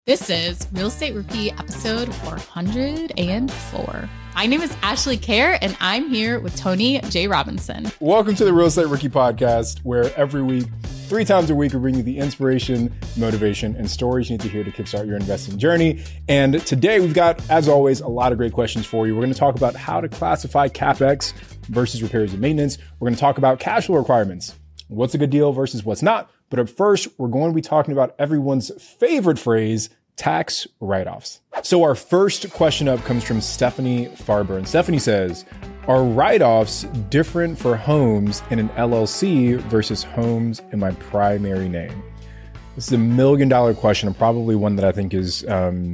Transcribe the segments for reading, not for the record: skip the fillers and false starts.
This is Real Estate Rookie episode 404. My name is Ashley Kerr, and I'm here with Tony J. Robinson. Welcome to the Real Estate Rookie podcast, where every week, 3 times a week, we bring you the inspiration, motivation, and stories you need to hear to kickstart your investing journey. And today we've got, as always, a lot of great questions for you. We're going to talk about how to classify CapEx versus repairs and maintenance. We're going to talk about cash flow requirements. What's a good deal versus what's not. But at first, we're going to be talking about everyone's favorite phrase, tax write-offs. So our first question up comes from Stephanie Farber. And Stephanie says, are write-offs different for homes in an LLC versus homes in my primary name? This is $1 million question, and probably one that I think is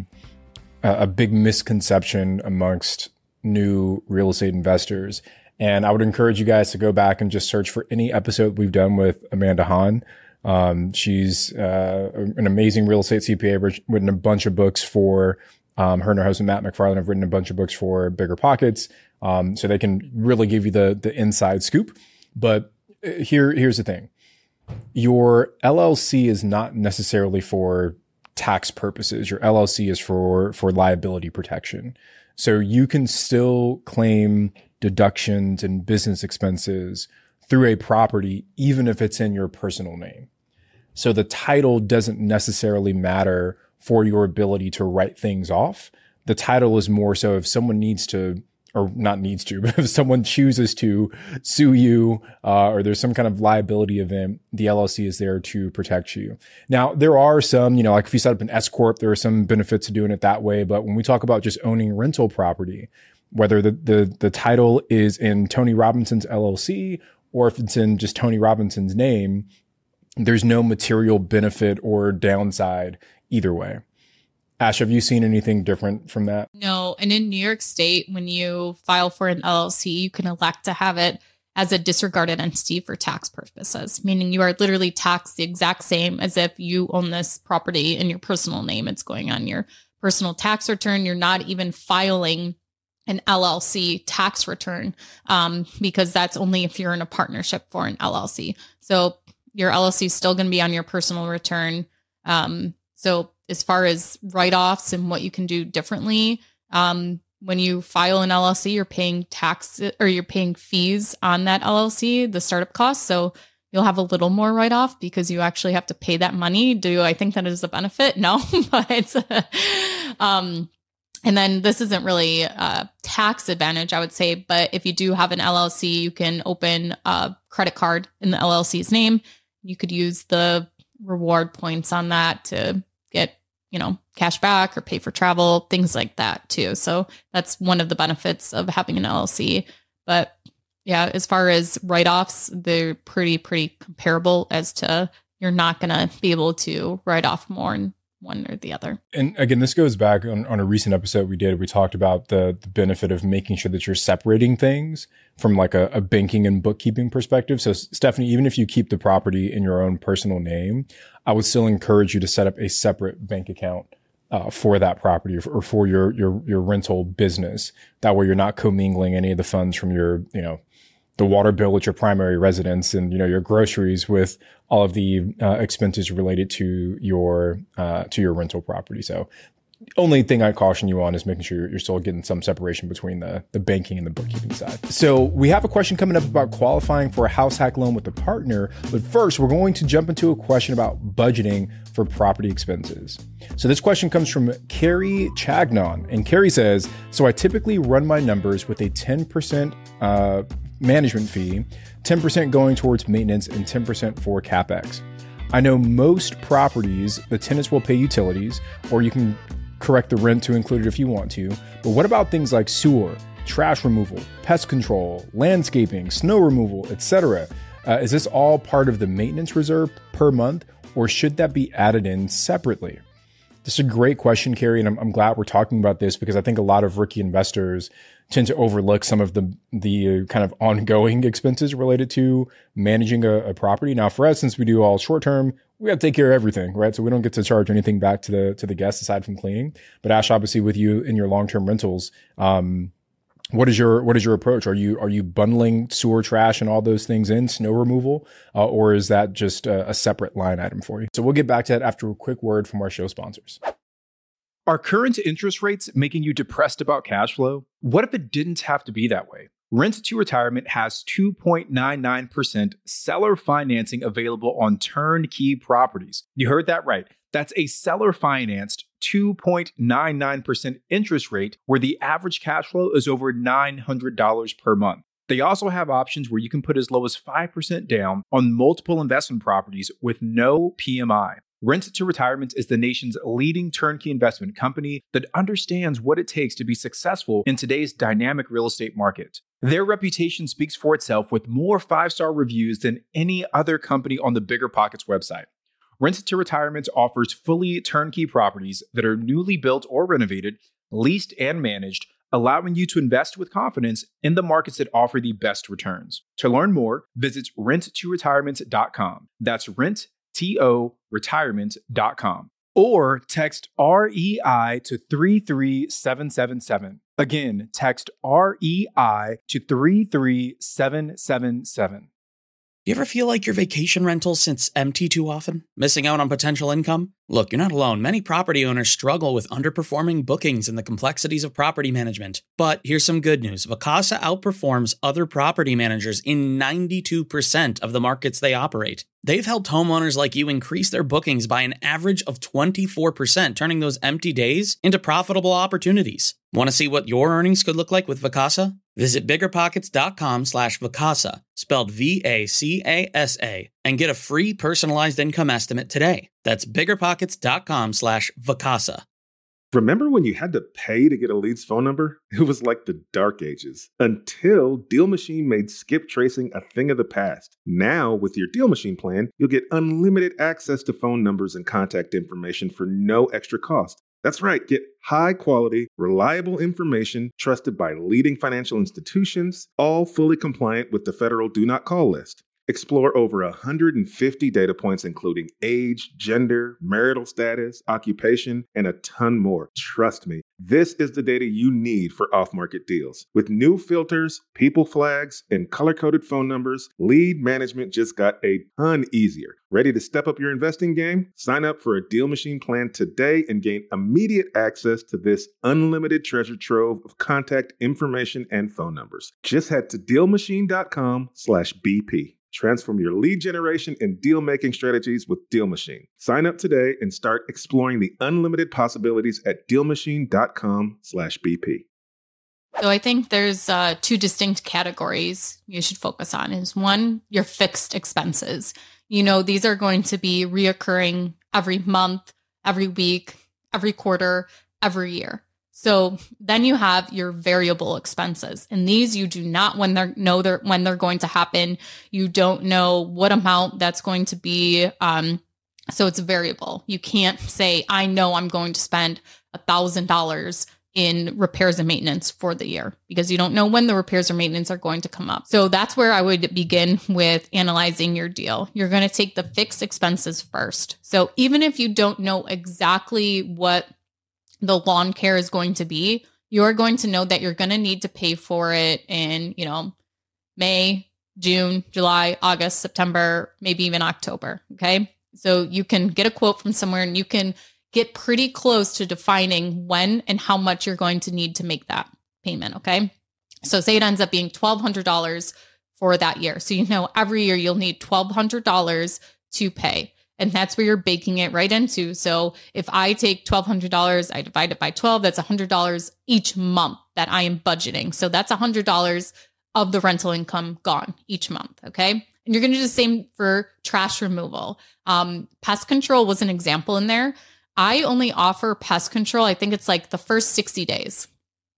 a big misconception amongst new real estate investors. And I would encourage you guys to go back and just search for any episode we've done with Amanda Hahn. She's an amazing real estate CPA, written a bunch of books for her and her husband, Matt McFarland, have written a bunch of books for Bigger Pockets. So they can really give you the inside scoop. But here's the thing. Your LLC is not necessarily for tax purposes. Your LLC is for liability protection. So you can still claim deductions and business expenses through a property, even if it's in your personal name. So the title doesn't necessarily matter for your ability to write things off. The title is more so if someone needs to, or not needs to, but if someone chooses to sue you, or there's some kind of liability event, the LLC is there to protect you. Now, there are some, like if you set up an S Corp, there are some benefits to doing it that way. But when we talk about just owning rental property, whether the title is in Tony Robinson's LLC, or if it's in just Tony Robinson's name, there's no material benefit or downside either way. Ash, have you seen anything different from that? No. And in New York State, when you file for an LLC, you can elect to have it as a disregarded entity for tax purposes, meaning you are literally taxed the exact same as if you own this property in your personal name. It's going on your personal tax return. You're not even filing an LLC tax return, because that's only if you're in a partnership for an LLC. So your LLC is still going to be on your personal return. So as far as write-offs and what you can do differently, when you file an LLC, you're paying tax or you're paying fees on that LLC, the startup costs. So you'll have a little more write-off because you actually have to pay that money. Do I think that is a benefit? No, but and then this isn't really a tax advantage, I would say, but if you do have an LLC, you can open a credit card in the LLC's name. You could use the reward points on that to get, cash back or pay for travel, things like that too. So that's one of the benefits of having an LLC. But yeah, as far as write-offs, they're pretty comparable as to you're not going to be able to write off more in one or the other. And again, this goes back on a recent episode we did. We talked about the benefit of making sure that you're separating things from like a banking and bookkeeping perspective. So Stephanie, even if you keep the property in your own personal name, I would still encourage you to set up a separate bank account for that property or for your rental business. That way you're not commingling any of the funds from your, the water bill at your primary residence and, your groceries with all of the expenses related to your rental property. So only thing I'd caution you on is making sure you're still getting some separation between the banking and the bookkeeping side. So we have a question coming up about qualifying for a house hack loan with a partner. But first, we're going to jump into a question about budgeting for property expenses. So this question comes from Carrie Chagnon. And Carrie says, so I typically run my numbers with a 10% management fee, 10% going towards maintenance, and 10% for CapEx. I know most properties, the tenants will pay utilities, or you can correct the rent to include it if you want to. But what about things like sewer, trash removal, pest control, landscaping, snow removal, etc.? Is this all part of the maintenance reserve per month, or should that be added in separately? This is a great question, Carrie, and I'm glad we're talking about this because I think a lot of rookie investors tend to overlook some of the kind of ongoing expenses related to managing a property. Now, for us, since we do all short term, we have to take care of everything, right? So we don't get to charge anything back to the guests aside from cleaning. But Ash, obviously, with you in your long term rentals, what is your approach? Are you bundling sewer, trash, and all those things in snow removal, or is that just a separate line item for you? So we'll get back to that after a quick word from our show sponsors. Are current interest rates making you depressed about cash flow? What if it didn't have to be that way? Rent to Retirement has 2.99% seller financing available on turnkey properties. You heard that right. That's a seller financed 2.99% interest rate where the average cash flow is over $900 per month. They also have options where you can put as low as 5% down on multiple investment properties with no PMI. Rent to Retirement is the nation's leading turnkey investment company that understands what it takes to be successful in today's dynamic real estate market. Their reputation speaks for itself with more 5-star reviews than any other company on the BiggerPockets website. Rent to Retirement offers fully turnkey properties that are newly built or renovated, leased and managed, allowing you to invest with confidence in the markets that offer the best returns. To learn more, visit renttoretirement.com. That's renttoretirement.com. Or text REI to 33777. Again, text REI to 33777. You ever feel like your vacation rental sits empty too often? Missing out on potential income? Look, you're not alone. Many property owners struggle with underperforming bookings and the complexities of property management. But here's some good news. Vacasa outperforms other property managers in 92% of the markets they operate. They've helped homeowners like you increase their bookings by an average of 24%, turning those empty days into profitable opportunities. Want to see what your earnings could look like with Vacasa? Visit biggerpockets.com/Vacasa, spelled VACASA, and get a free personalized income estimate today. That's biggerpockets.com/Vacasa. Remember when you had to pay to get a lead's phone number? It was like the dark ages, until Deal Machine made skip tracing a thing of the past. Now, with your Deal Machine plan, you'll get unlimited access to phone numbers and contact information for no extra cost. That's right, get high-quality, reliable information trusted by leading financial institutions, all fully compliant with the federal Do Not Call list. Explore over 150 data points, including age, gender, marital status, occupation, and a ton more. Trust me, this is the data you need for off-market deals. With new filters, people flags, and color-coded phone numbers, lead management just got a ton easier. Ready to step up your investing game? Sign up for a Deal Machine plan today and gain immediate access to this unlimited treasure trove of contact information and phone numbers. Just head to DealMachine.com/BP. Transform your lead generation and deal-making strategies with Deal Machine. Sign up today and start exploring the unlimited possibilities at DealMachine.com/BP. So I think there's two distinct categories you should focus on. Is one, your fixed expenses. You know, these are going to be reoccurring every month, every week, every quarter, every year. So then you have your variable expenses, and these you do not when they're going to happen. You don't know what amount that's going to be. So it's variable. You can't say, I know I'm going to spend $1,000 in repairs and maintenance for the year, because you don't know when the repairs or maintenance are going to come up. So that's where I would begin with analyzing your deal. You're going to take the fixed expenses first. So even if you don't know exactly what the lawn care is going to be, you're going to know that you're going to need to pay for it in, May, June, July, August, September, maybe even October. Okay. So you can get a quote from somewhere and you can get pretty close to defining when and how much you're going to need to make that payment. Okay. So say it ends up being $1,200 for that year. So, every year you'll need $1,200 to pay. And that's where you're baking it right into. So if I take $1,200, I divide it by 12, that's $100 each month that I am budgeting. So that's $100 of the rental income gone each month. Okay. And you're going to do the same for trash removal. Pest control was an example in there. I only offer pest control, I think it's like the first 60 days.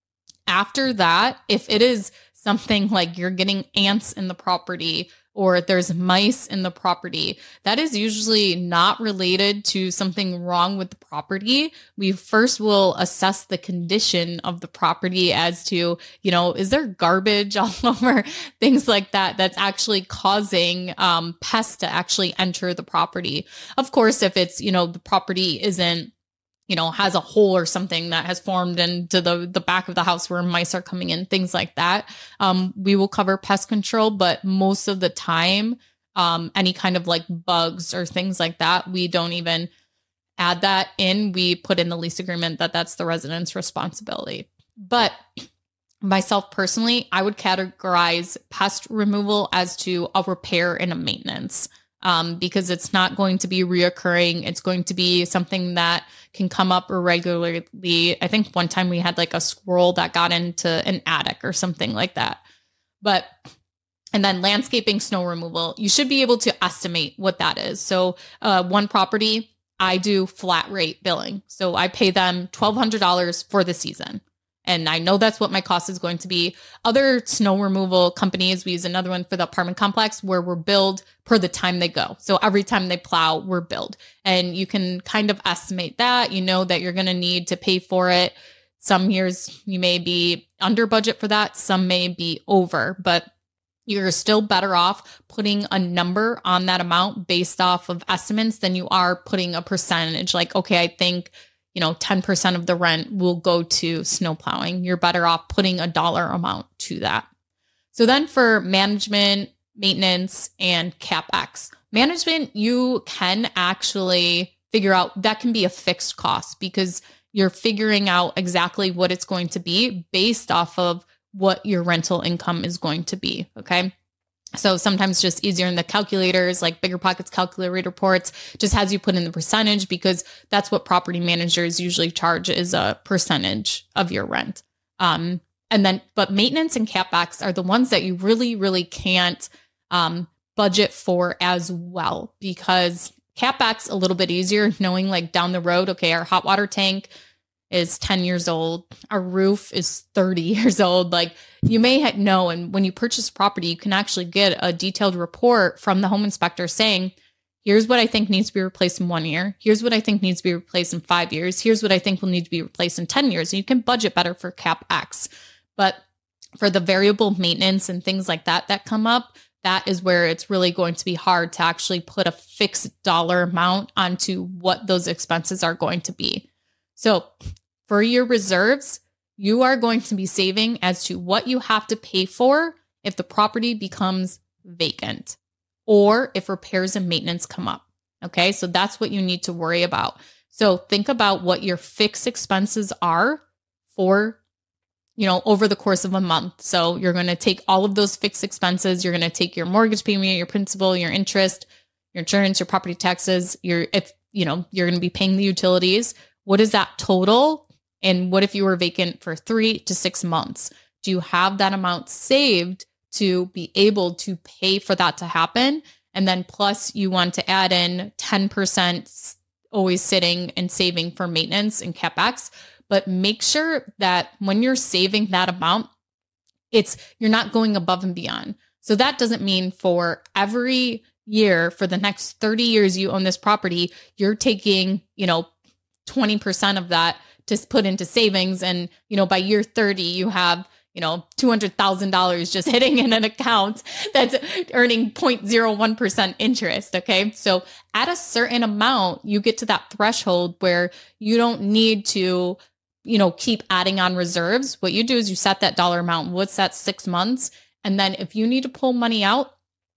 After that, if it is something like you're getting ants in the property or there's mice in the property, that is usually not related to something wrong with the property. We first will assess the condition of the property as to, is there garbage all over, things like that, that's actually causing pests to actually enter the property. Of course, if it's, the property isn't, has a hole or something that has formed into the back of the house where mice are coming in, things like that. We will cover pest control, but most of the time, any kind of like bugs or things like that, we don't even add that in, we put in the lease agreement that that's the resident's responsibility. But myself personally, I would categorize pest removal as to a repair and a maintenance, because it's not going to be reoccurring. It's going to be something that can come up irregularly. I think one time we had like a squirrel that got into an attic or something like that. And then landscaping, snow removal, you should be able to estimate what that is. So one property, I do flat rate billing. So I pay them $1,200 for the season. And I know that's what my cost is going to be. Other snow removal companies, we use another one for the apartment complex where we're billed per the time they go. So every time they plow, we're billed. And you can kind of estimate that. You know that you're going to need to pay for it. Some years you may be under budget for that. Some may be over, but you're still better off putting a number on that amount based off of estimates than you are putting a percentage. Like, okay, I think 10% of the rent will go to snow plowing. You're better off putting a dollar amount to that. So then for management, maintenance, and CapEx. Management, you can actually figure out that can be a fixed cost because you're figuring out exactly what it's going to be based off of what your rental income is going to be. Okay. So sometimes just easier in the calculators, like BiggerPockets calculator reports, just has you put in the percentage because that's what property managers usually charge is a percentage of your rent. But maintenance and CapEx are the ones that you really, really can't budget for as well, because CapEx a little bit easier, knowing like down the road, okay, our hot water tank is 10 years old. Our roof is 30 years old. Like you may know, and when you purchase property, you can actually get a detailed report from the home inspector saying, here's what I think needs to be replaced in 1 year. Here's what I think needs to be replaced in 5 years. Here's what I think will need to be replaced in 10 years. And you can budget better for CapEx. But for the variable maintenance and things like that come up, that is where it's really going to be hard to actually put a fixed dollar amount onto what those expenses are going to be. So for your reserves, you are going to be saving as to what you have to pay for if the property becomes vacant or if repairs and maintenance come up. Okay, so that's what you need to worry about. So think about what your fixed expenses are for, over the course of a month. So you're going to take all of those fixed expenses. You're going to take your mortgage payment, your principal, your interest, your insurance, your property taxes. You're going to be paying the utilities. What is that total? And what if you were vacant for 3 to 6 months? Do you have that amount saved to be able to pay for that to happen? And then plus you want to add in 10% always sitting and saving for maintenance and CapEx. But make sure that when you're saving that amount, you're not going above and beyond. So that doesn't mean for every year for the next 30 years you own this property, you're taking, 20% of that to put into savings. And, by year 30, you have, $200,000 just hitting in an account that's earning 0.01% interest. Okay. So at a certain amount, you get to that threshold where you don't need to, keep adding on reserves. What you do is you set that dollar amount. What's that 6 months? And then if you need to pull money out,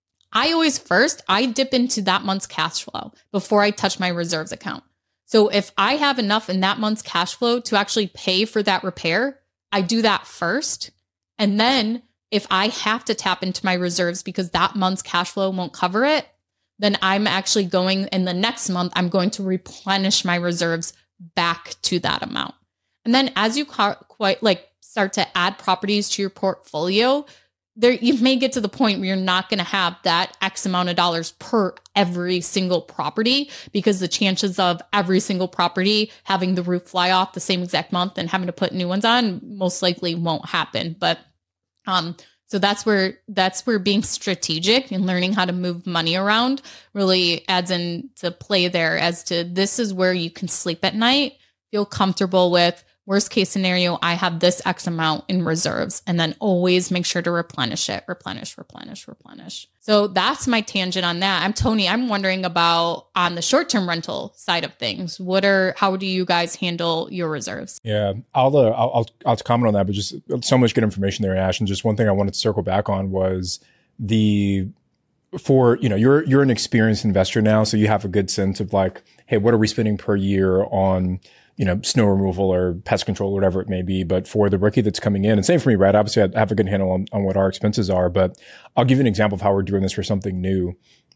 I dip into that month's cash flow before I touch my reserves account. So if I have enough in that month's cash flow to actually pay for that repair, I do that first. And then if I have to tap into my reserves because that month's cash flow won't cover it, then I'm actually going in the next month, I'm going to replenish my reserves back to that amount. And then as you start to add properties to your portfolio, you may get to the point where you're not going to have that X amount of dollars per every single property, because the chances of every single property having the roof fly off the same exact month and having to put new ones on most likely won't happen. But so that's where being strategic and learning how to move money around really adds into play there, as to this is where you can sleep at night, feel comfortable with. Worst case scenario, I have this X amount in reserves, and then always make sure to replenish it, replenish. So that's my tangent on that. I'm Tony. I'm wondering about on the short-term rental side of things. How do you guys handle your reserves? Yeah, I'll comment on that, but just so much good information there, Ash. And just one thing I wanted to circle back on was you're an experienced investor now, so you have a good sense of like, hey, what are we spending per year on, snow removal or pest control, whatever it may be. But for the rookie that's coming in, and same for me, right? Obviously, I have a good handle on what our expenses are, but I'll give you an example of how we're doing this for something new.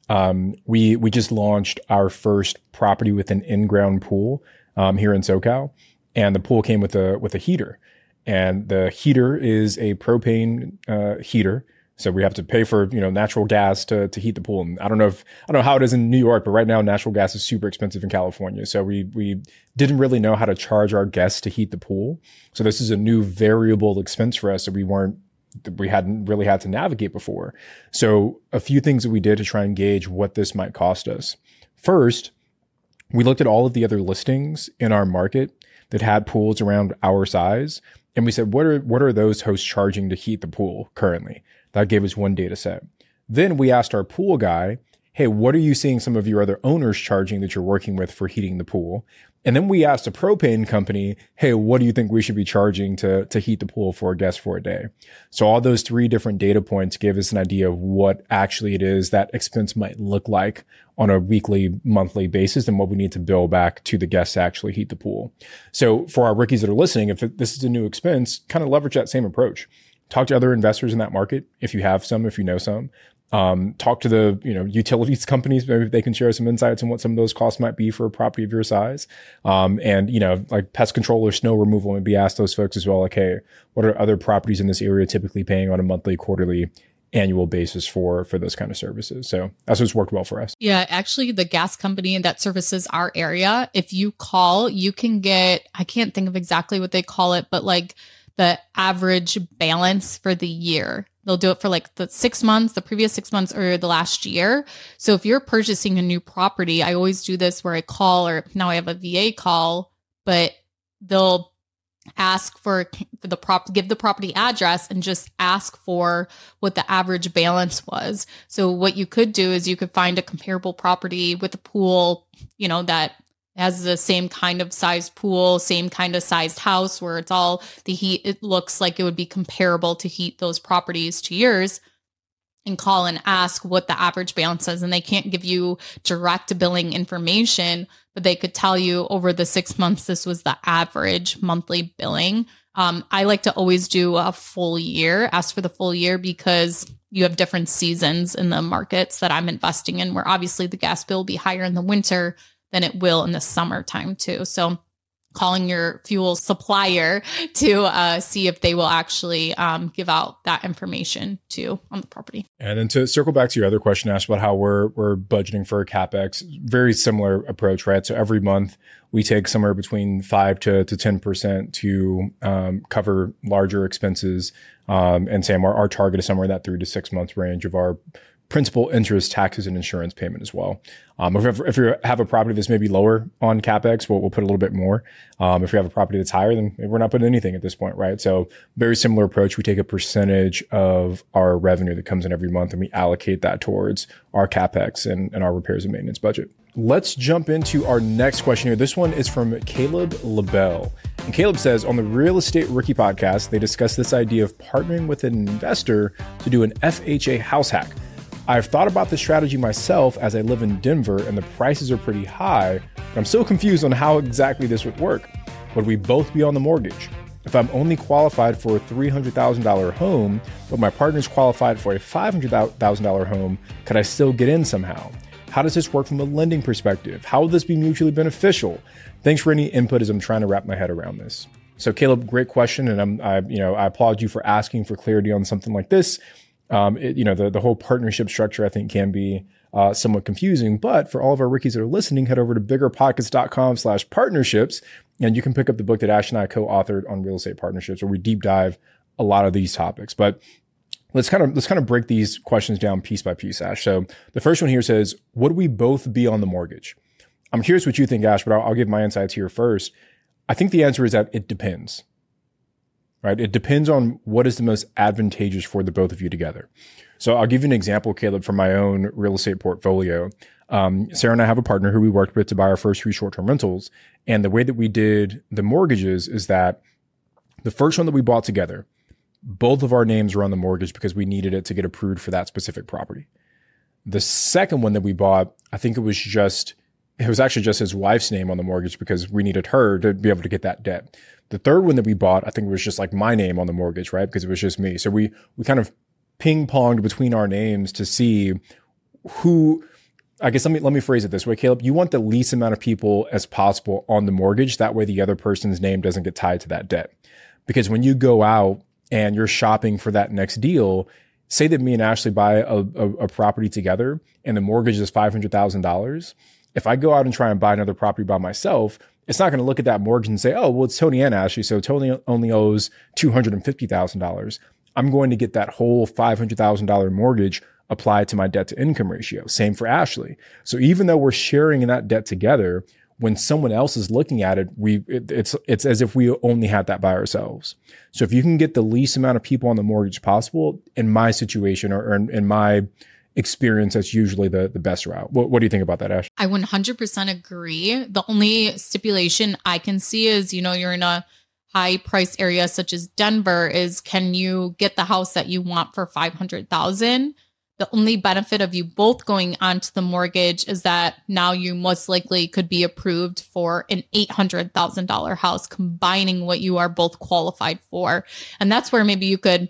We just launched our first property with an in-ground pool, here in SoCal, and the pool came with a heater, and the heater is a propane, heater. So we have to pay for, natural gas to heat the pool. And I don't know how it is in New York, but right now natural gas is super expensive in California. So we didn't really know how to charge our guests to heat the pool. So this is a new variable expense for us that we hadn't really had to navigate before. So a few things that we did to try and gauge what this might cost us. First, we looked at all of the other listings in our market that had pools around our size. And we said, what are those hosts charging to heat the pool currently? That gave us one data set. Then we asked our pool guy, hey, what are you seeing some of your other owners charging that you're working with for heating the pool? And then we asked a propane company, hey, what do you think we should be charging to heat the pool for a guest for a day? So all those 3 different data points gave us an idea of what actually it is that expense might look like on a weekly, monthly basis and what we need to bill back to the guests to actually heat the pool. So for our rookies that are listening, if this is a new expense, kind of leverage that same approach. Talk to other investors in that market. If you have some, if you know some, talk to the, utilities companies. Maybe they can share some insights on what some of those costs might be for a property of your size. And, like pest control or snow removal, maybe ask those folks as well. Like, hey, what are other properties in this area typically paying on a monthly, quarterly, annual basis for those kind of services? So that's what's worked well for us. Yeah, actually the gas company that services our area, if you call, you can get, I can't think of exactly what they call it, but like the average balance for the year. They'll do it for like the 6 months, the previous 6 months, or the last year. So if you're purchasing a new property, I always do this where I call, or now I have a VA call, but they'll ask for give the property address and just ask for what the average balance was. So what you could do is you could find a comparable property with a pool, that has the same kind of sized pool, same kind of sized house where it's all the heat. It looks like it would be comparable to heat those properties to yours, and call and ask what the average balance is. And they can't give you direct billing information, but they could tell you over the 6 months, this was the average monthly billing. I like to always do a full year, ask for the full year, because you have different seasons in the markets that I'm investing in, where obviously the gas bill will be higher in the winter than it will in the summertime too. So calling your fuel supplier to see if they will actually give out that information to on the property. And then to circle back to your other question, Ash, about how we're budgeting for CapEx, very similar approach, right? So every month we take somewhere between 5 to 10% to cover larger expenses. And Sam, our target is somewhere in that 3 to 6 month range of our principal, interest, taxes, and insurance payment as well. If you have a property that's maybe lower on CapEx, we'll put a little bit more. If you have a property that's higher, then maybe we're not putting anything at this point, right? So very similar approach. We take a percentage of our revenue that comes in every month and we allocate that towards our CapEx and our repairs and maintenance budget. Let's jump into our next question here. This one is from Caleb LaBelle. And Caleb says, on the Real Estate Rookie podcast, they discuss this idea of partnering with an investor to do an FHA house hack. I've thought about this strategy myself as I live in Denver and the prices are pretty high, but I'm still confused on how exactly this would work. Would we both be on the mortgage? If I'm only qualified for a $300,000 home, but my partner's qualified for a $500,000 home, could I still get in somehow? How does this work from a lending perspective? How will this be mutually beneficial? Thanks for any input as I'm trying to wrap my head around this. So Caleb, great question. And I applaud you for asking for clarity on something like this. The whole partnership structure, I think, can be somewhat confusing, but for all of our rookies that are listening, head over to biggerpockets.com/partnerships, and you can pick up the book that Ash and I co-authored on real estate partnerships, where we deep dive a lot of these topics. But let's kind of break these questions down piece by piece, Ash. So the first one here says, would we both be on the mortgage? I'm curious what you think, Ash, but I'll give my insights here first. I think the answer is that it depends. Right? It depends on what is the most advantageous for the both of you together. So I'll give you an example, Caleb, from my own real estate portfolio. Sarah and I have a partner who we worked with to buy our first 3 short-term rentals. And the way that we did the mortgages is that the first one that we bought together, both of our names were on the mortgage because we needed it to get approved for that specific property. The second one that we bought, I think it was just it was actually just his wife's name on the mortgage because we needed her to be able to get that debt. The third one that we bought, I think it was just like my name on the mortgage, right? Because it was just me. So we kind of ping ponged between our names to see who, I guess let me phrase it this way, Caleb. You want the least amount of people as possible on the mortgage. That way the other person's name doesn't get tied to that debt. Because when you go out and you're shopping for that next deal, say that me and Ashley buy a property together and the mortgage is $500,000. If I go out and try and buy another property by myself, it's not going to look at that mortgage and say, oh, well, it's Tony and Ashley, so Tony only owes $250,000. I'm going to get that whole $500,000 mortgage applied to my debt to income ratio. Same for Ashley. So even though we're sharing in that debt together, when someone else is looking at it, it's as if we only had that by ourselves. So if you can get the least amount of people on the mortgage possible, in my situation or in my experience, that's usually the best route. What do you think about that, Ash? I 100% agree. The only stipulation I can see is, you're in a high price area such as Denver, is can you get the house that you want for $500,000? The only benefit of you both going onto the mortgage is that now you most likely could be approved for an $800,000 house, combining what you are both qualified for. And that's where maybe you could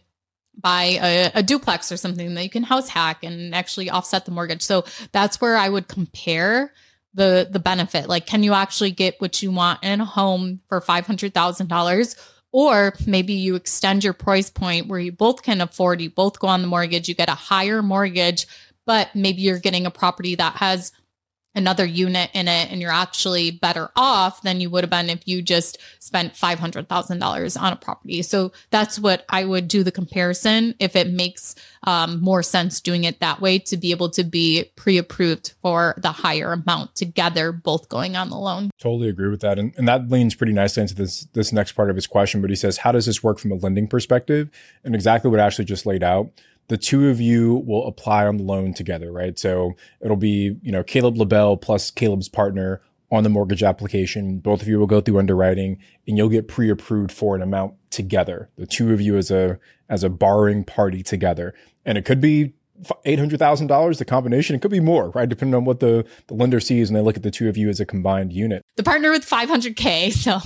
buy a duplex or something that you can house hack and actually offset the mortgage. So that's where I would compare the benefit. Like, can you actually get what you want in a home for $500,000? Or maybe you extend your price point where you both can afford, you both go on the mortgage, you get a higher mortgage, but maybe you're getting a property that has another unit in it and you're actually better off than you would have been if you just spent $500,000 on a property. So that's what I would do the comparison, if it makes more sense doing it that way, to be able to be pre-approved for the higher amount together, both going on the loan. Totally agree with that. And that leans pretty nicely into this next part of his question. But he says, how does this work from a lending perspective? And exactly what Ashley just laid out. The two of you will apply on the loan together, right? So it'll be, Caleb LaBelle plus Caleb's partner on the mortgage application. Both of you will go through underwriting and you'll get pre-approved for an amount together. The two of you as a borrowing party together. And it could be $800,000, the combination. It could be more, right? Depending on what the lender sees and they look at the two of you as a combined unit. The partner with $500K. So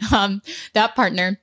that partner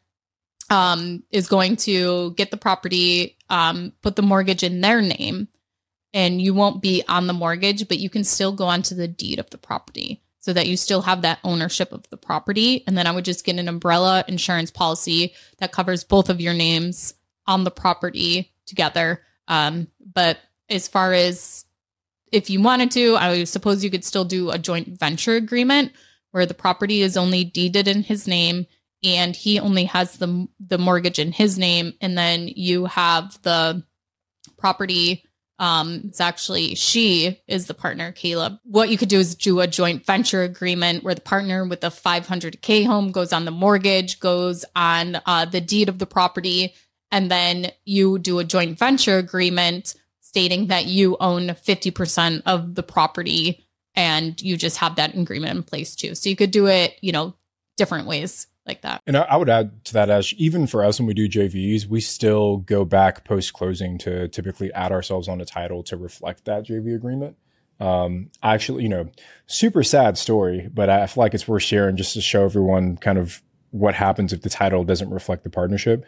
is going to get the property, put the mortgage in their name, and you won't be on the mortgage, but you can still go onto the deed of the property so that you still have that ownership of the property. And then I would just get an umbrella insurance policy that covers both of your names on the property together. But as far as if you wanted to, I suppose you could still do a joint venture agreement where the property is only deeded in his name and he only has the mortgage in his name. And then you have the property. It's actually, she is the partner, Caleb. What you could do is do a joint venture agreement where the partner with the $500K home goes on the mortgage, goes on the deed of the property. And then you do a joint venture agreement stating that you own 50% of the property and you just have that agreement in place too. So you could do it, different ways like that. And I would add to that, Ash, even for us when we do JVs, we still go back post-closing to typically add ourselves on the title to reflect that JV agreement. Actually, super sad story, but I feel like it's worth sharing just to show everyone kind of what happens if the title doesn't reflect the partnership.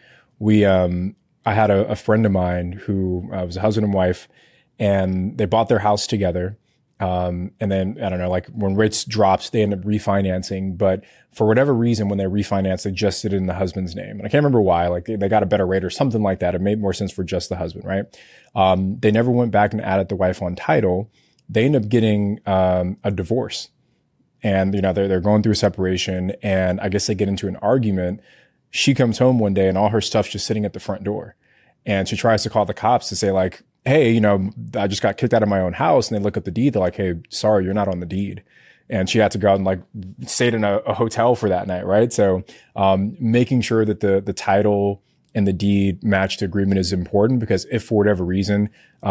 I had a friend of mine who was a husband and wife, and they bought their house together. And then, I don't know, like when rates dropped, they ended up refinancing. But for whatever reason, when they refinanced, they just did it in the husband's name. And I can't remember why, like they got a better rate or something like that. It made more sense for just the husband, right? They never went back and added the wife on title. They ended up getting a divorce. And, they're going through a separation. And I guess they get into an argument. She comes home one day and all her stuff's just sitting at the front door. And she tries to call the cops to say like, hey, I just got kicked out of my own house. And they look at the deed. They're like, hey, sorry, you're not on the deed. And she had to go out and like stayed in a hotel for that night. Right. So, making sure that the title and the deed match the agreement is important, because if for whatever reason,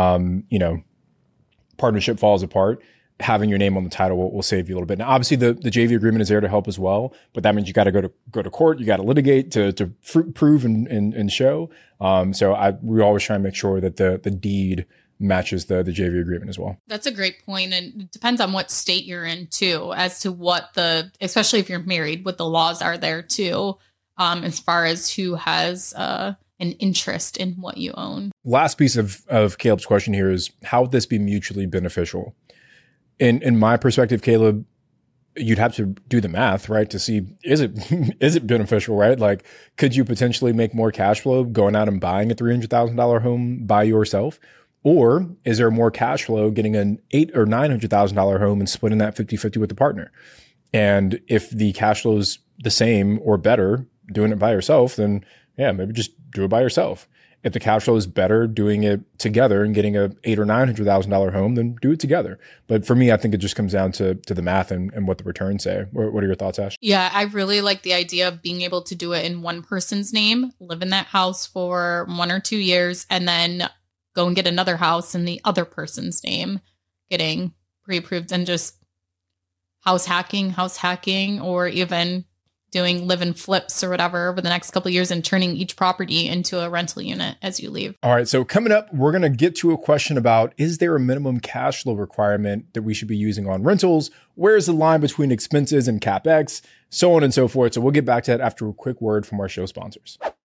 partnership falls apart, having your name on the title will save you a little bit. Now, obviously the JV agreement is there to help as well, but that means you got to go to court. You got to litigate to prove and show. So we always try and make sure that the deed matches the JV agreement as well. That's a great point. And it depends on what state you're in too, as to what especially if you're married, what the laws are there too, as far as who has an interest in what you own. Last piece of Caleb's question here is, how would this be mutually beneficial? In my perspective, Caleb, you'd have to do the math, right? To see, is it beneficial, right? Like, could you potentially make more cash flow going out and buying a $300,000 home by yourself? Or is there more cash flow getting an $800,000 or $900,000 home and splitting that 50-50 with the partner? And if the cash flow is the same or better doing it by yourself, then yeah, maybe just do it by yourself. If the cash flow is better doing it together and getting a $800,000 or $900,000 home, then do it together. But for me, I think it just comes down to the math and what the returns say. What are your thoughts, Ash? Yeah, I really like the idea of being able to do it in one person's name, live in that house for 1 or 2 years, and then go and get another house in the other person's name, getting pre-approved, and just house hacking, or even doing live-in flips or whatever over the next couple of years and turning each property into a rental unit as you leave. All right. So coming up, we're going to get to a question about, is there a minimum cash flow requirement that we should be using on rentals? Where's the line between expenses and CapEx? So on and so forth. So we'll get back to that after a quick word from our show sponsors.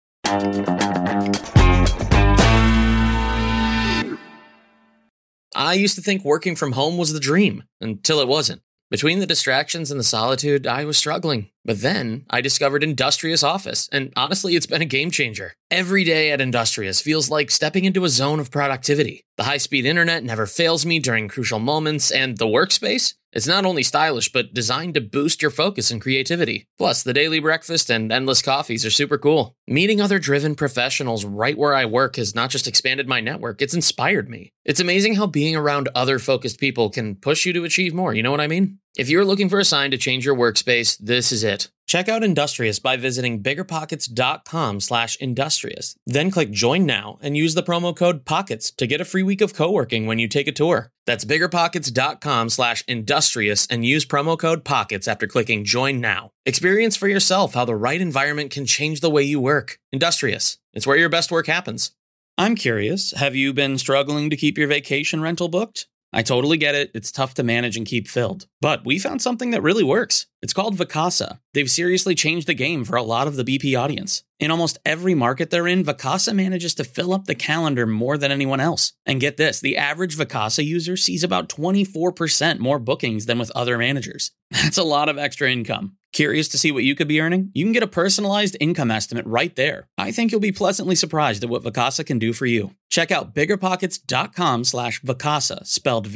I used to think working from home was the dream until it wasn't. Between the distractions and the solitude, I was struggling. But then I discovered Industrious Office, and honestly, it's been a game changer. Every day at Industrious feels like stepping into a zone of productivity. The high-speed internet never fails me during crucial moments, and the workspace? It's not only stylish, but designed to boost your focus and creativity. Plus, the daily breakfast and endless coffees are super cool. Meeting other driven professionals right where I work has not just expanded my network, it's inspired me. It's amazing how being around other focused people can push you to achieve more, you know what I mean? If you're looking for a sign to change your workspace, this is it. Check out Industrious by visiting biggerpockets.com/industrious. Then click Join Now and use the promo code POCKETS to get a free week of co-working when you take a tour. That's biggerpockets.com/industrious and use promo code POCKETS after clicking Join Now. Experience for yourself how the right environment can change the way you work. Industrious. It's where your best work happens. I'm curious, have you been struggling to keep your vacation rental booked? I totally get it. It's tough to manage and keep filled. But we found something that really works. It's called Vacasa. They've seriously changed the game for a lot of the BP audience. In almost every market they're in, Vacasa manages to fill up the calendar more than anyone else. And get this, the average Vacasa user sees about 24% more bookings than with other managers. That's a lot of extra income. Curious to see what you could be earning? You can get a personalized income estimate right there. I think you'll be pleasantly surprised at what Vacasa can do for you. Check out biggerpockets.com/Vacasa, spelled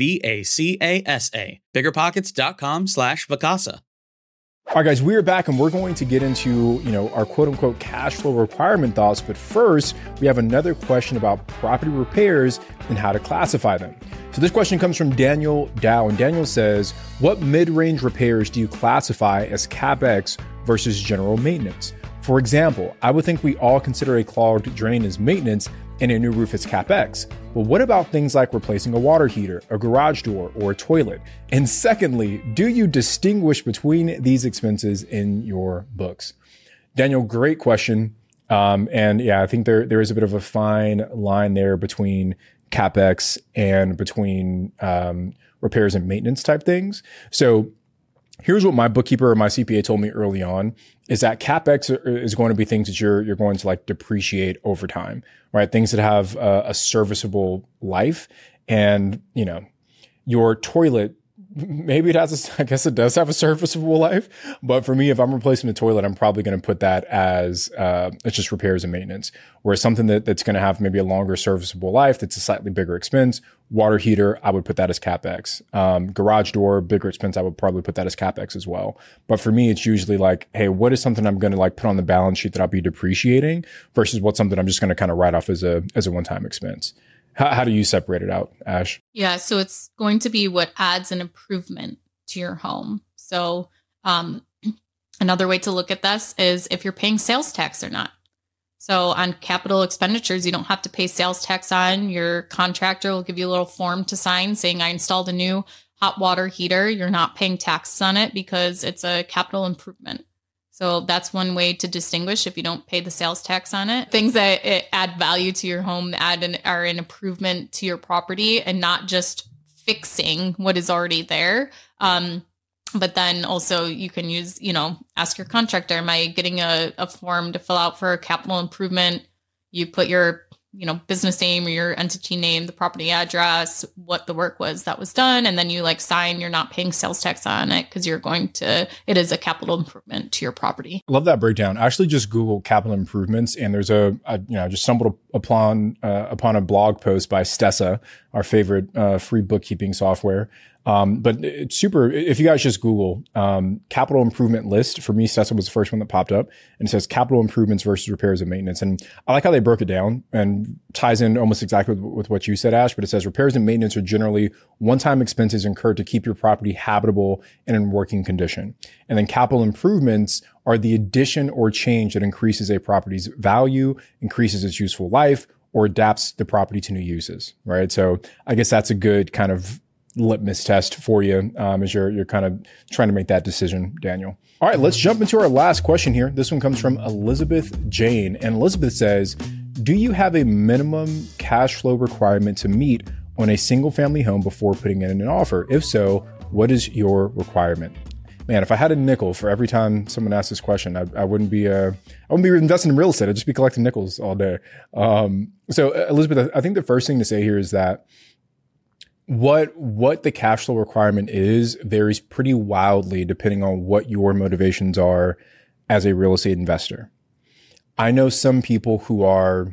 VACASA. biggerpockets.com/Vacasa. All right, guys, we're back and we're going to get into, our quote unquote cash flow requirement thoughts. But first, we have another question about property repairs and how to classify them. So this question comes from Daniel Dow, and Daniel says, what mid-range repairs do you classify as CapEx versus general maintenance? For example, I would think we all consider a clogged drain as maintenance and a new roof as CapEx. But what about things like replacing a water heater, a garage door, or a toilet? And secondly, do you distinguish between these expenses in your books? Daniel, great question. And yeah, I think there is a bit of a fine line there between CapEx and between repairs and maintenance type things. So here's what my bookkeeper or my CPA told me early on, is that CapEx is going to be things that you're going to like depreciate over time, right? Things that have a serviceable life. And, your toilet, maybe I guess it does have a serviceable life. But for me, if I'm replacing a toilet, I'm probably going to put that as it's just repairs and maintenance. Whereas something that's going to have maybe a longer serviceable life, that's a slightly bigger expense. Water heater, I would put that as CapEx. Garage door, bigger expense, I would probably put that as CapEx as well. But for me, it's usually like, hey, what is something I'm going to like put on the balance sheet that I'll be depreciating versus what's something I'm just going to kind of write off as a one-time expense. How do you separate it out, Ash? Yeah, so it's going to be what adds an improvement to your home. So another way to look at this is if you're paying sales tax or not. So on capital expenditures, you don't have to pay sales tax on. Your contractor will give you a little form to sign saying, I installed a new hot water heater. You're not paying taxes on it because it's a capital improvement. So that's one way to distinguish if you don't pay the sales tax on it. Things that add value to your home, are an improvement to your property and not just fixing what is already there. But then also you can use, ask your contractor, am I getting a form to fill out for a capital improvement? You put your, business name or your entity name, the property address, what the work was that was done. And then you sign, you're not paying sales tax on it because it is a capital improvement to your property. I love that breakdown. I actually just Googled capital improvements, and there's just stumbled upon a blog post by Stessa, our favorite free bookkeeping software. But it's super, if you guys just Google capital improvement list, for me, Stessa was the first one that popped up, and it says capital improvements versus repairs and maintenance. And I like how they broke it down and ties in almost exactly with what you said, Ash, but it says repairs and maintenance are generally one-time expenses incurred to keep your property habitable and in working condition. And then capital improvements are the addition or change that increases a property's value, increases its useful life, or adapts the property to new uses, right? So I guess that's a good kind of litmus test for you as you're kind of trying to make that decision, Daniel. All right, let's jump into our last question here. This one comes from Elizabeth Jane. And Elizabeth says, do you have a minimum cash flow requirement to meet on a single family home before putting in an offer? If so, what is your requirement? Man, if I had a nickel for every time someone asked this question, I wouldn't be investing in real estate. I'd just be collecting nickels all day. So Elizabeth, I think the first thing to say here is that what the cash flow requirement is varies pretty wildly depending on what your motivations are as a real estate investor. I know some people who are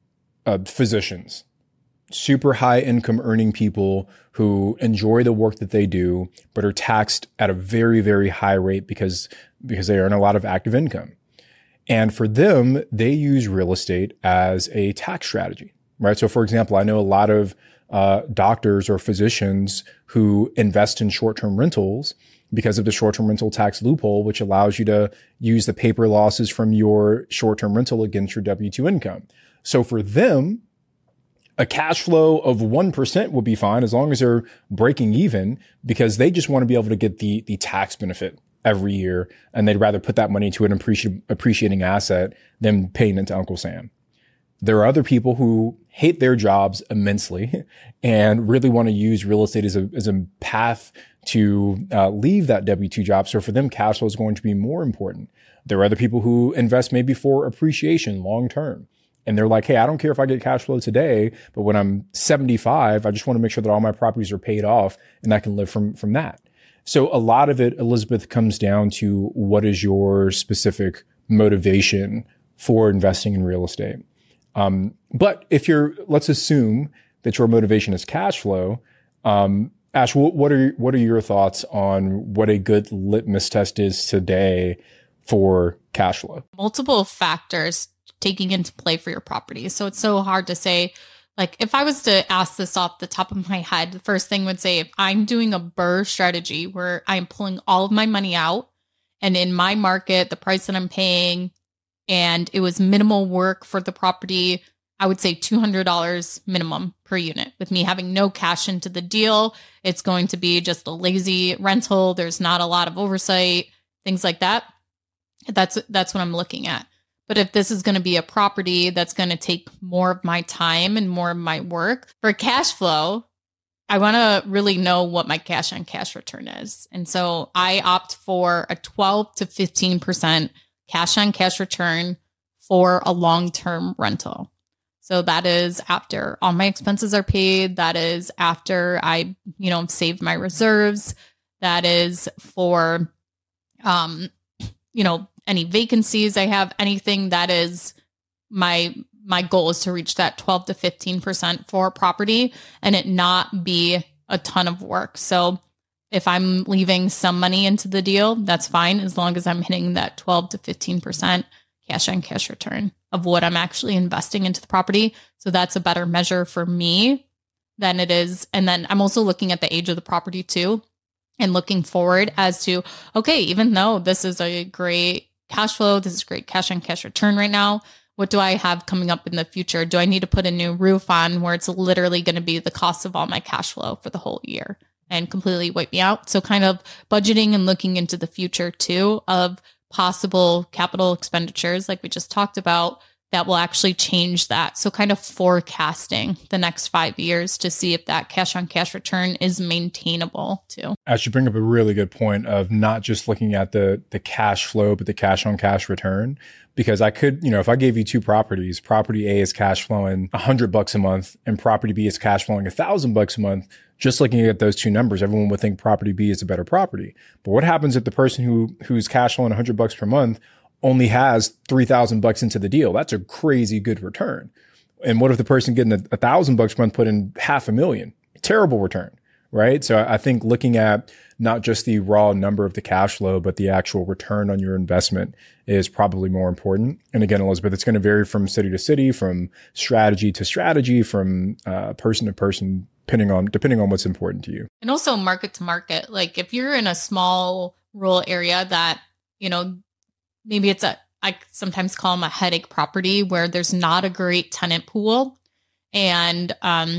physicians, super high income earning people who enjoy the work that they do, but are taxed at a very, very high rate because they earn a lot of active income. And for them, they use real estate as a tax strategy, right? So for example, I know a lot of doctors or physicians who invest in short-term rentals because of the short-term rental tax loophole, which allows you to use the paper losses from your short-term rental against your W-2 income. So for them, a cash flow of 1% would be fine as long as they're breaking even, because they just want to be able to get the tax benefit every year, and they'd rather put that money into an appreciating asset than paying into Uncle Sam. There are other people who hate their jobs immensely and really want to use real estate as a path to leave that W-2 job. So for them, cash flow is going to be more important. There are other people who invest maybe for appreciation long term. And they're like, hey, I don't care if I get cash flow today, but when I'm 75, I just want to make sure that all my properties are paid off and I can live from that. So a lot of it, Elizabeth, comes down to what is your specific motivation for investing in real estate. But let's assume that your motivation is cash flow. Ash, what are your thoughts on what a good litmus test is today for cash flow? Multiple factors taking into play for your property. So it's so hard to say, if I was to ask this off the top of my head, the first thing would say, if I'm doing a BRRRR strategy where I'm pulling all of my money out, and in my market, the price that I'm paying, and it was minimal work for the property, I would say $200 minimum per unit. With me having no cash into the deal, it's going to be just a lazy rental. There's not a lot of oversight, things like that. That's what I'm looking at. But if this is going to be a property that's going to take more of my time and more of my work for cash flow, I want to really know what my cash on cash return is. And so I opt for a 12 to 15% cash on cash return for a long-term rental. So that is after all my expenses are paid. That is after I, saved my reserves. That is for, any vacancies I have, anything that is my goal is to reach that 12 to 15% for a property and it not be a ton of work. So if I'm leaving some money into the deal, that's fine, as long as I'm hitting that 12 to 15% cash on cash return of what I'm actually investing into the property. So that's a better measure for me than it is. And then I'm also looking at the age of the property too, and looking forward as to, okay, even though this is a great cash flow, this is great cash on cash return right now, what do I have coming up in the future? Do I need to put a new roof on where it's literally going to be the cost of all my cash flow for the whole year and completely wipe me out? So kind of budgeting and looking into the future too of possible capital expenditures, like we just talked about, that will actually change that. So kind of forecasting the next 5 years to see if that cash on cash return is maintainable too. As you bring up a really good point of not just looking at the cash flow, but the cash on cash return. Because I could, if I gave you two properties, property A is cash flowing $100 a month and property B is cash flowing $1,000 a month, just looking at those two numbers, everyone would think property B is a better property. But what happens if the person who's cash flowing $100 per month only has $3,000 into the deal? That's a crazy good return. And what if the person getting $1,000 per month put in $500,000? Terrible return, right? So I think looking at not just the raw number of the cash flow, but the actual return on your investment is probably more important. And again, Elizabeth, it's going to vary from city to city, from strategy to strategy, from person to person, depending on what's important to you. And also market to market. Like if you're in a small rural area that, maybe I sometimes call them a headache property where there's not a great tenant pool. And,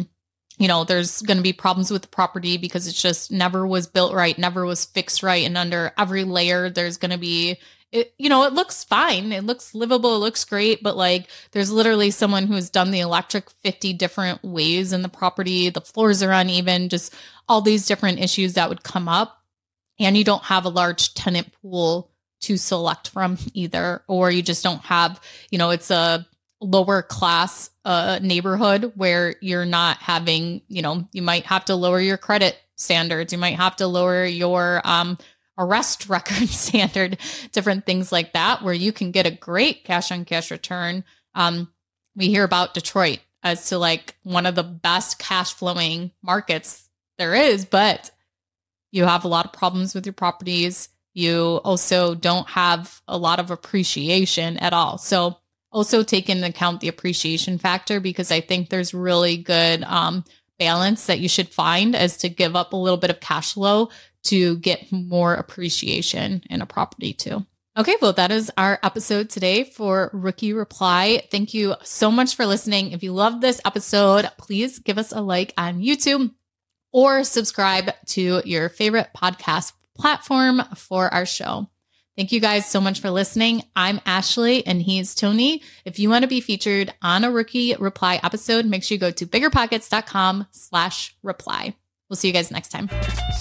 there's going to be problems with the property because it's just never was built right, never was fixed right. And under every layer, there's going to be, it looks fine. It looks livable. It looks great. But like there's literally someone who's done the electric 50 different ways in the property. The floors are uneven, just all these different issues that would come up. And you don't have a large tenant pool to select from either, or you just don't have, it's a lower class neighborhood where you're not having, you might have to lower your credit standards. You might have to lower your arrest record standard, different things like that, where you can get a great cash on cash return. We hear about Detroit as to like one of the best cash flowing markets there is, but you have a lot of problems with your properties. You also don't have a lot of appreciation at all. So also take into account the appreciation factor, because I think there's really good balance that you should find as to give up a little bit of cash flow to get more appreciation in a property too. Okay, well, that is our episode today for Rookie Reply. Thank you so much for listening. If you loved this episode, please give us a like on YouTube or subscribe to your favorite podcast platform for our show. Thank you guys so much for listening. I'm Ashley and he's Tony. If you want to be featured on a Rookie Reply episode, make sure you go to biggerpockets.com/reply. We'll see you guys next time.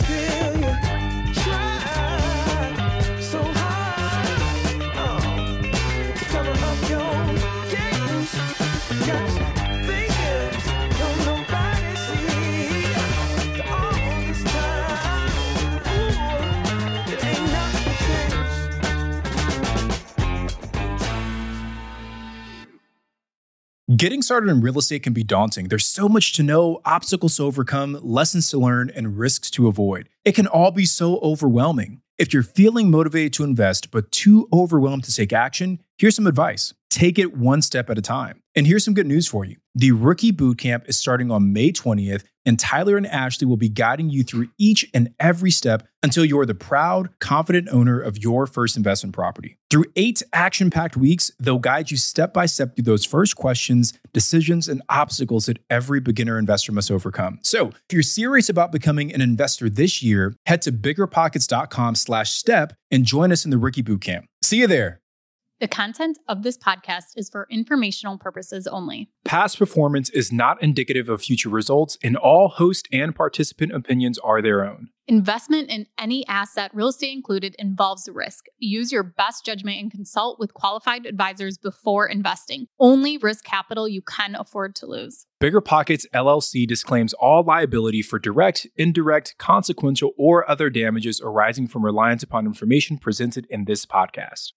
Getting started in real estate can be daunting. There's so much to know, obstacles to overcome, lessons to learn, and risks to avoid. It can all be so overwhelming. If you're feeling motivated to invest but too overwhelmed to take action, here's some advice. Take it one step at a time. And here's some good news for you. The Rookie Bootcamp is starting on May 20th, and Tyler and Ashley will be guiding you through each and every step until you're the proud, confident owner of your first investment property. Through 8 action-packed weeks, they'll guide you step by step through those first questions, decisions, and obstacles that every beginner investor must overcome. So if you're serious about becoming an investor this year, head to biggerpockets.com/step and join us in the Rookie Bootcamp. See you there. The content of this podcast is for informational purposes only. Past performance is not indicative of future results, and all host and participant opinions are their own. Investment in any asset, real estate included, involves risk. Use your best judgment and consult with qualified advisors before investing. Only risk capital you can afford to lose. Bigger Pockets LLC disclaims all liability for direct, indirect, consequential, or other damages arising from reliance upon information presented in this podcast.